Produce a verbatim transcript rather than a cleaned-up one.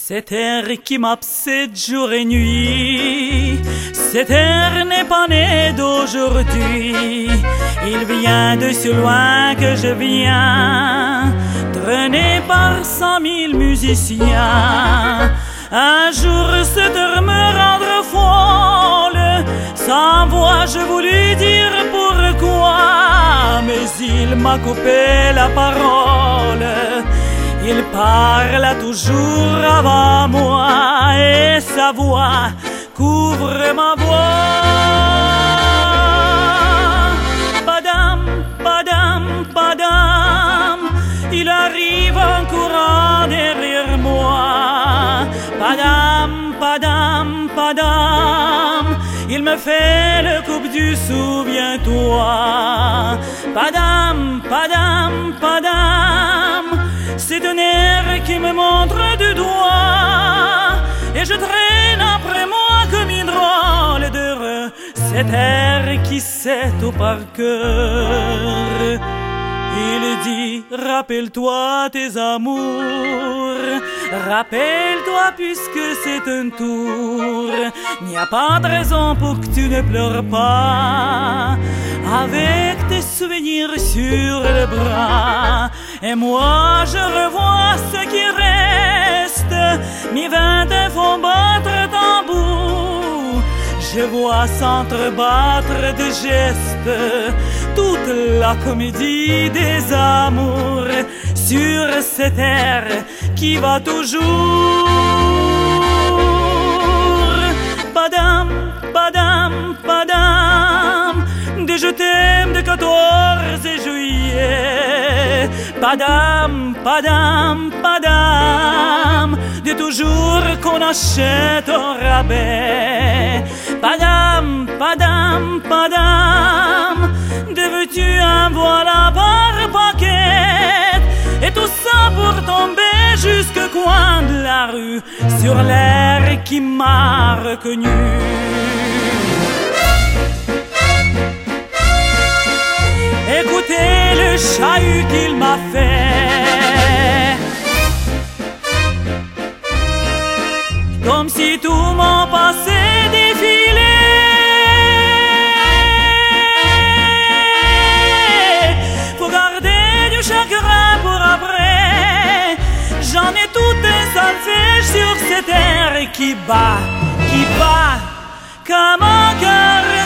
Cet air qui m'obsède jour et nuit, cet air n'est pas né d'aujourd'hui. Il vient de si loin que je viens, traîné par cent mille musiciens. Un jour cet air me rendre folle, sans voix je voulus dire pourquoi, mais il m'a coupé la parole. Il parle toujours avant moi et sa voix couvre ma voix. Padam, padam, padam, il arrive en courant derrière moi. Padam, padam, padam, il me fait le coup du souviens-toi. Padam, padam, padam, c'est un air qui me montre du doigt, et je traîne après moi comme une drôle d'heureux. Cet air qui sait tout par cœur, il dit rappelle-toi tes amours, rappelle-toi puisque c'est un tour. N'y a pas de raison pour que tu ne pleures pas, avec tes souvenirs sur le bras. Et moi je revois ce qui reste, mes vingt font battre tambour. Je vois s'entrebattre de gestes toute la comédie des amours sur cette air qui va toujours. Padam, padam, padam, des je t'aime de quatorze juillet. Padam, padam, padam, de toujours qu'on achète au rabais. Padam, padam, padam, de veux-tu un voilà par paquet. Et tout ça pour tomber jusqu'au coin de la rue, sur l'air qui m'a reconnu. Écoutez le chahut qu'il m'a fait, comme si tout mon passé défilait. Faut garder du chagrin pour après, j'en ai tout un solfège sur cette air qui bat, qui bat comme un cœur.